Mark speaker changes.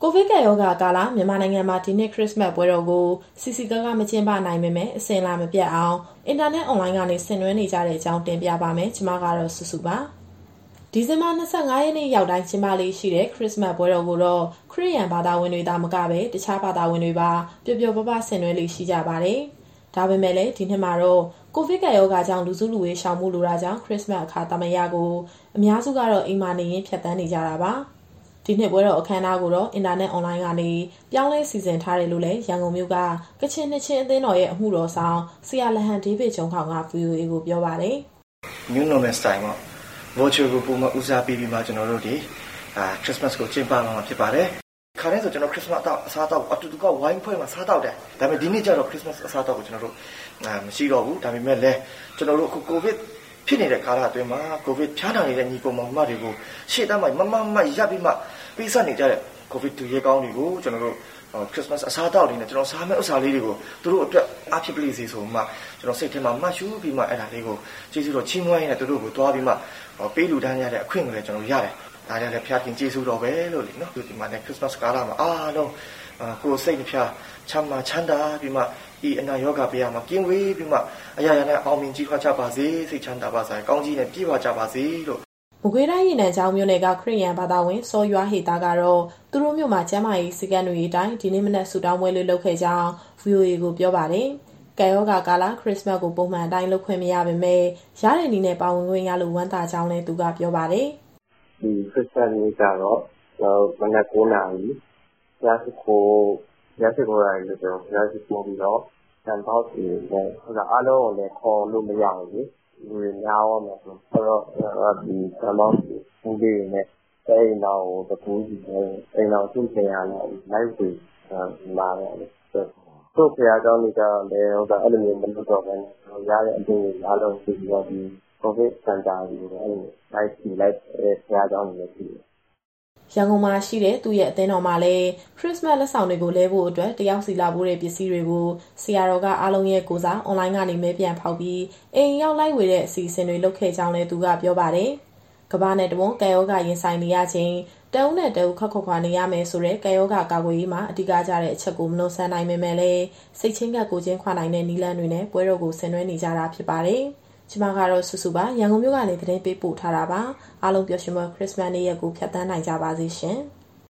Speaker 1: ကိုဗစ်ကပ်ရောဂါကာလမြန်မာနိုင်ငံမှာဒီနှစ်ခရစ်စမတ်ပွဲတော်ကိုစီစီကားကားမကျင်းပနိုင်ပေမဲ့အစဉ်အလာမပြတ်အောင်အင်တာနက်အွန်လိုင်းကနေဆင်နွှဲနေကြတဲ့အကြောင်းတင်ပြပါမယ်။ကျွန်မကတော့စုစုပါ။ဒီဇင်ဘာ25ရက်နေ့ရောက်တိုင်းကျင်းပလေးရှိတဲ့ခရစ်စမတ်ပွဲတော်ကိုတော့ခရစ်ယာန်ဘာသာဝင်တွေသာမကပဲတခြားဘာသာဝင်တွေပါပျော်ပျော်ပါးပါးဆင်နွှဲလေးရှိကြပါတယ်။ဒါပေမဲ့လည်းဒီနှစ်မှာတော့ကိုဗစ်ကပ်ရောဂါကြောင့်လူစုလူဝေးရှောင်မှုလိုတာကြောင့်ခရစ်စမတ်အခါသမယကိုအများစုကတော့အိမ်မှာနေရင်းဖြတ်သန်းနေကြတာပါ။ဒီနှစ်ပွဲတော်အခမ်းအနားကိုတော့အင်တာနက်အွန်လိုင်းကနေပြောင်းလဲစီစဉ်ထားတယ်လို့လည်းရန်ကုန်မြို့ကကချင်နှစ်ချင်းအသင်းတော်ရဲ့အမှုတော်ဆောင်ဆရာလဟန်ဒေးဗစ်ဂျုံခေါင်က VOA ကိုပြောပါတယ်
Speaker 2: ။ New normal style မှာ virtual ကိုပုံမှန်ဦးစားပေးပြီးမှကျွန်တော်တို့ဒီ Christmas ကိုကျင်းပမှာဖြစ်ပါတယ်။ခါတိုင်းဆိုကျွန်တော် Christmas အစားတောက်အတူတူကဝိုင်းဖွဲ့မှာစားတောက်တယ်။ဒါပေမဲ့ဒီနှစ်ကျတော့ Christmas အစားတောက်ကိုကျွန်တော်တို့မရှိတော့ဘူး။ဒါပေမဲ့လည်းကျွန်တော်တို့အခု COVIDဖြစ်နေတဲ့ကာလအတွင်းမှာကိုဗစ်ဖျားနာနေတဲ့ညီကောင်မောင်မတွေကိုရှေ့တန်းမှာမရပ်ပြီးမှပေးဆက်နေကြတဲ့ကိုဗစ်တူရဲကောင်းတွေကိုကျွန်တော်တို့ခရစ်စမတ်အစားအသောက်တွေနဲ့ကျွန်တော်စားမယ့်ဥစ္စာလေးတွေကိုသူတို့အတွက်အားဖြစ်ပလိစေဆိုမှကျွန်တော်စိတ်ထဲမှာမှတ်ရှုပြီးမှအဲ့ဒါလေးကိုကျေးဇူးတော်ချီးမွမ်းရင်းနဲ့သူတို့ကိုတွားပြီးမှပေးလူတန်းရတဲ့အခွင့်ကိုလည်းကျွန်တော်ရတယ်။ဒါကြောင့်လည်းဖျားခင်ကျေးဇူးတော်ပဲလို့လေနော်။ဒီမှာလည်းခရစ်စမတ်ကာလမှာအားလုံးကိုယ်စိတ်နှဖျားချမ်းသာပြီးမှဒီအနာရောဂါပေးရမှာကင်းဝေးပြီးမှအရာရာနဲ့အောင်မြင်ကြီးထွားကြပါစေစိတ်ချမ်းသာပါစေကောင်းကြီးနဲ့ပြည့်ဝကြပါစေလို့
Speaker 1: မကွေးတိုင်းရေနံချောင်းမြို့နယ်ကခရစ်ယာန်ဘာသာဝင်စောရွာဟေတာကတော့သူတို့မြို့မှာကျမ်းမာရေးစည်းကမ်းတွေအတိုင်းဒီနေ့မနက်ဆူတောင်းပွဲလေးလုပ်ခဲ့ကြောင်း VOA ကိုပြောပါတယ်။ကံရောဂါကာလခရစ်စမတ်ကိုပုံမှန်အတိုင်းလုပ်ခွင့်မရပေမဲ့ရတဲ့နည်းနဲ့ပါဝင်ခွင့်ရလို့ဝမ်းသာကြောင်းလည်းသူကပြောပါတယ်
Speaker 3: ။ဒီခရစ်စမတ်နေ့ကတော့မနက်9:00 နာရီရရှိခိုးရလို့ပြောရရှိခိုးပြီးတော့တန်ပေါက်စီနဲ့အားလုံးကိုလည်းခေါ်လို့မရဘူးလေလူတွေများရောမယ်ဆိုတော့ဒီတန်ပေါက်စီဦးလေးနဲ့အိမ်တော်ကိုတကူးစီနဲ့အိမ်တော်သူ့ဆရာနဲ့လိုက်ပြီးလာတယ်လေသူ့ဆရာကြောင့်လည်းအဲ့လိုမျိုးမလုပ်တော့ဘဲရတဲ့အတူအားလုံးစီပြီးတော့ဒီကိုဗစ်စင်တာကြီးကိုအဲ့လိုက်ဆရာကြောင့်လည်းပြီး
Speaker 1: ရန်ကုန်မှာရှိတဲ့သူ့ရဲ့အသင်းတော်မှာလည်းခရစ်စမတ်လက်ဆောင်တွေကိုလဲဖို့အတွက်တယောက်စီလာဖို့တဲ့ပစ္စည်းတွေကိုဆရာတော်ကအားလုံးရဲ့ကိုစားအွန်လိုင်းကနေမဲပြန်ဖောက်ပြီးအိမ်ရောက်လိုက်ဝေတဲ့အစီအစဉ်တွေလုပ်ခဲ့ကြောင်းလည်းသူကပြောပါတယ်။ကမ္ဘာနဲ့တဝန်းကံရောဂါရင်ဆိုင်နေရခြင်းတအုပ်နဲ့တအုပ်ခက်ခွာနေရမယ်ဆိုတဲ့ကံရောဂါကာကွယ်ရေးမှာအဓိကကျတဲ့အချက်ကိုမနှုတ်ဆက်နိုင်ပေမဲ့လည်းစိတ်ချင်းကပ်ကိုချင်းခွာနိုင်တဲ့နည်းလမ်းတွေနဲ့ပွဲတော်ကိုဆင်နွှဲနေကြတာဖြစ်ပါတယ်။ကျမကတော့စုစုပါရန်ကုန်မြို့ကနေသတင်းပေးပို့ထားတာပါအားလုံးပျော်ရွှင်ပွဲခရစ်စမတ်နေ့ရက်ကိုဖြတ်သန်းနိုင်ကြပါစေရှင်။